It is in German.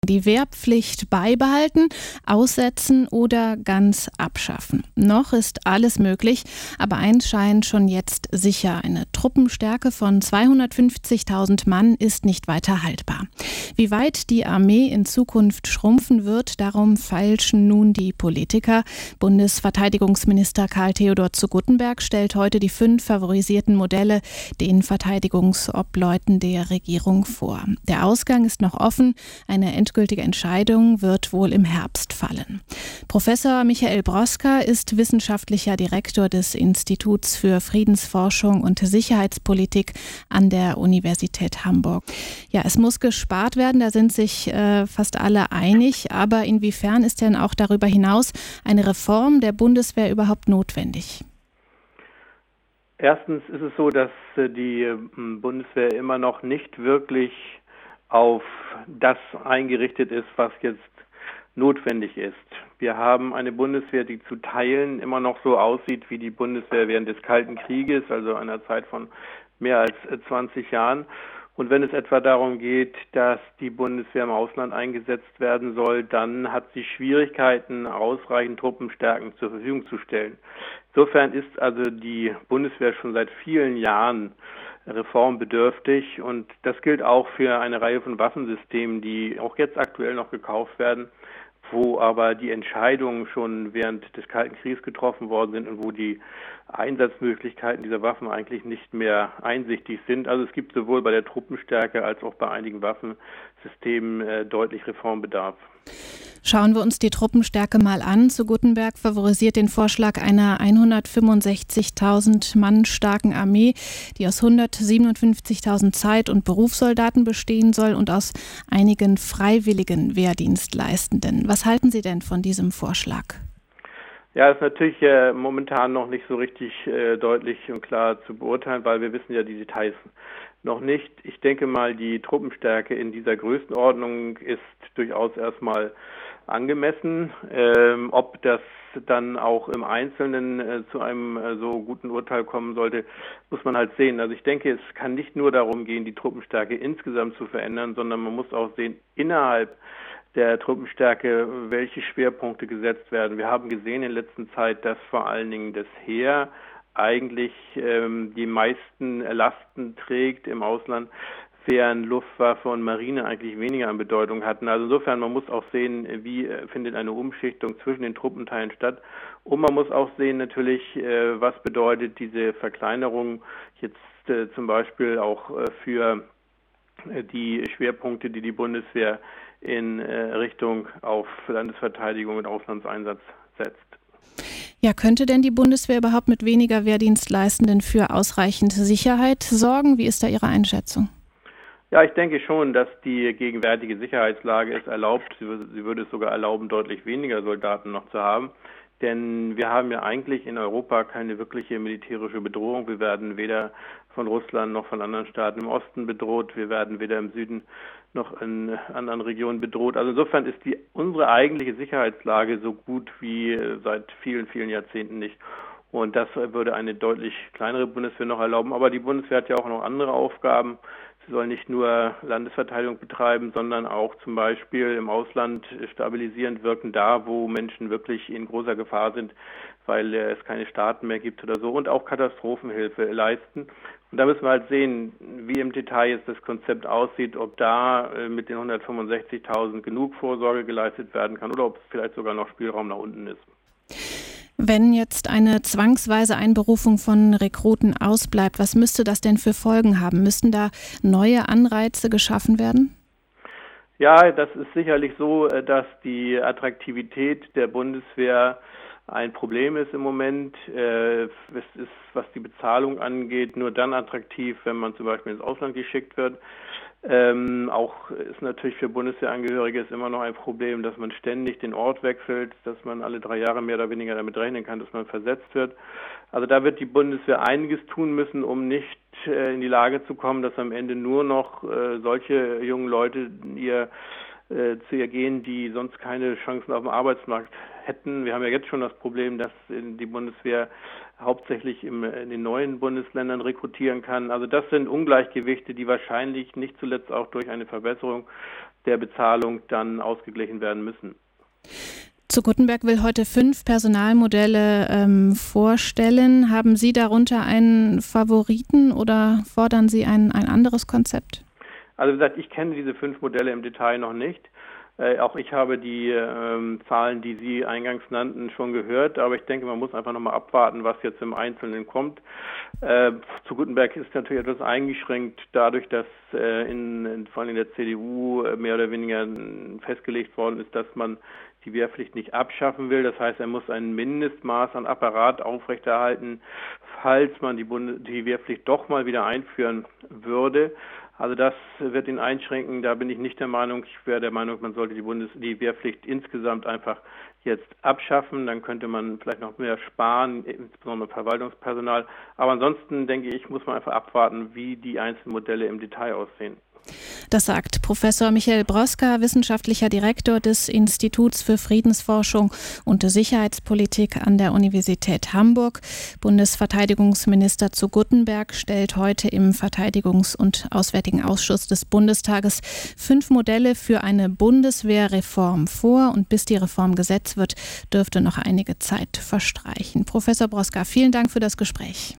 Die Wehrpflicht beibehalten, aussetzen oder ganz abschaffen. Noch ist alles möglich, aber eins scheint schon jetzt sicher: Eine Truppenstärke von 250.000 Mann ist nicht weiter haltbar. Wie weit die Armee in Zukunft schrumpfen wird, darum feilschen nun die Politiker. Bundesverteidigungsminister Karl Theodor zu Guttenberg stellt heute die 5 favorisierten Modelle den Verteidigungsobleuten der Regierung vor. Der Ausgang ist noch offen. Eine endgültige Entscheidung wird wohl im Herbst fallen. Professor Michael Broska ist wissenschaftlicher Direktor des Instituts für Friedensforschung und Sicherheitspolitik an der Universität Hamburg. Ja, es muss gespart werden, da sind sich fast alle einig. Aber inwiefern ist denn auch darüber hinaus eine Reform der Bundeswehr überhaupt notwendig? Erstens ist es so, dass die Bundeswehr immer noch nicht wirklich auf das eingerichtet ist, was jetzt notwendig ist. Wir haben eine Bundeswehr, die zu Teilen immer noch so aussieht wie die Bundeswehr während des Kalten Krieges, also einer Zeit von mehr als 20 Jahren. Und wenn es etwa darum geht, dass die Bundeswehr im Ausland eingesetzt werden soll, dann hat sie Schwierigkeiten, ausreichend Truppenstärken zur Verfügung zu stellen. Insofern ist also die Bundeswehr schon seit vielen Jahren reformbedürftig, und das gilt auch für eine Reihe von Waffensystemen, die auch jetzt aktuell noch gekauft werden, wo aber die Entscheidungen schon während des Kalten Krieges getroffen worden sind und wo die Einsatzmöglichkeiten dieser Waffen eigentlich nicht mehr einsichtig sind. Also es gibt sowohl bei der Truppenstärke als auch bei einigen Waffensystemen deutlich Reformbedarf. Schauen wir uns die Truppenstärke mal an. Zu Guttenberg favorisiert den Vorschlag einer 165.000 Mann starken Armee, die aus 157.000 Zeit- und Berufssoldaten bestehen soll und aus einigen freiwilligen Wehrdienstleistenden. Was halten Sie denn von diesem Vorschlag? Ja, ist natürlich momentan noch nicht so richtig deutlich und klar zu beurteilen, weil wir wissen ja die Details noch nicht. Ich denke mal, die Truppenstärke in dieser Größenordnung ist durchaus erstmal angemessen. Ob das dann auch im Einzelnen zu einem so guten Urteil kommen sollte, muss man halt sehen. Also ich denke, es kann nicht nur darum gehen, die Truppenstärke insgesamt zu verändern, sondern man muss auch sehen, innerhalb der Truppenstärke, welche Schwerpunkte gesetzt werden. Wir haben gesehen in letzter Zeit, dass vor allen Dingen das Heer eigentlich die meisten Lasten trägt im Ausland, während Luftwaffe und Marine eigentlich weniger an Bedeutung hatten. Also insofern, man muss auch sehen, wie findet eine Umschichtung zwischen den Truppenteilen statt. Und man muss auch sehen natürlich, was bedeutet diese Verkleinerung jetzt zum Beispiel auch für die Schwerpunkte, die die Bundeswehr in Richtung auf Landesverteidigung und Auslandseinsatz setzt. Ja, könnte denn die Bundeswehr überhaupt mit weniger Wehrdienstleistenden für ausreichend Sicherheit sorgen? Wie ist da Ihre Einschätzung? Ja, ich denke schon, dass die gegenwärtige Sicherheitslage es erlaubt. Sie würde es sogar erlauben, deutlich weniger Soldaten noch zu haben. Denn wir haben ja eigentlich in Europa keine wirkliche militärische Bedrohung. Wir werden weder von Russland noch von anderen Staaten im Osten bedroht. Wir werden weder im Süden noch in anderen Regionen bedroht. Also insofern ist unsere eigentliche Sicherheitslage so gut wie seit vielen, vielen Jahrzehnten nicht. Und das würde eine deutlich kleinere Bundeswehr noch erlauben. Aber die Bundeswehr hat ja auch noch andere Aufgaben. Sie soll nicht nur Landesverteidigung betreiben, sondern auch zum Beispiel im Ausland stabilisierend wirken, da wo Menschen wirklich in großer Gefahr sind, weil es keine Staaten mehr gibt oder so, und auch Katastrophenhilfe leisten. Und da müssen wir halt sehen, wie im Detail jetzt das Konzept aussieht, ob da mit den 165.000 genug Vorsorge geleistet werden kann oder ob es vielleicht sogar noch Spielraum nach unten ist. Wenn jetzt eine zwangsweise Einberufung von Rekruten ausbleibt, was müsste das denn für Folgen haben? Müssten da neue Anreize geschaffen werden? Ja, das ist sicherlich so, dass die Attraktivität der Bundeswehr ein Problem ist im Moment. Es ist, was die Bezahlung angeht, nur dann attraktiv, wenn man zum Beispiel ins Ausland geschickt wird. Auch ist natürlich für Bundeswehrangehörige immer noch ein Problem, dass man ständig den Ort wechselt, dass man alle 3 Jahre mehr oder weniger damit rechnen kann, dass man versetzt wird. Also da wird die Bundeswehr einiges tun müssen, um nicht in die Lage zu kommen, dass am Ende nur noch solche jungen Leute ihr zu ergehen, die sonst keine Chancen auf dem Arbeitsmarkt hätten. Wir haben ja jetzt schon das Problem, dass die Bundeswehr hauptsächlich in den neuen Bundesländern rekrutieren kann. Also das sind Ungleichgewichte, die wahrscheinlich nicht zuletzt auch durch eine Verbesserung der Bezahlung dann ausgeglichen werden müssen. Zu Guttenberg will heute 5 Personalmodelle vorstellen. Haben Sie darunter einen Favoriten oder fordern Sie ein anderes Konzept? Also wie gesagt, ich kenne diese 5 Modelle im Detail noch nicht. Auch ich habe die Zahlen, die Sie eingangs nannten, schon gehört. Aber ich denke, man muss einfach nochmal abwarten, was jetzt im Einzelnen kommt. Zu Guttenberg ist natürlich etwas eingeschränkt dadurch, dass vor allem in der CDU mehr oder weniger festgelegt worden ist, dass man die Wehrpflicht nicht abschaffen will. Das heißt, er muss ein Mindestmaß an Apparat aufrechterhalten, falls man die Wehrpflicht doch mal wieder einführen würde. Also das wird ihn einschränken. Da bin ich nicht der Meinung. Ich wäre der Meinung, man sollte die Wehrpflicht insgesamt einfach jetzt abschaffen. Dann könnte man vielleicht noch mehr sparen, insbesondere Verwaltungspersonal. Aber ansonsten denke ich, muss man einfach abwarten, wie die einzelnen Modelle im Detail aussehen. Das sagt Professor Michael Broska, wissenschaftlicher Direktor des Instituts für Friedensforschung und Sicherheitspolitik an der Universität Hamburg. Bundesverteidigungsminister zu Guttenberg stellt heute im Verteidigungs- und Auswärtigen Ausschuss des Bundestages 5 Modelle für eine Bundeswehrreform vor. Und bis die Reform Gesetz wird, dürfte noch einige Zeit verstreichen. Professor Broska, vielen Dank für das Gespräch.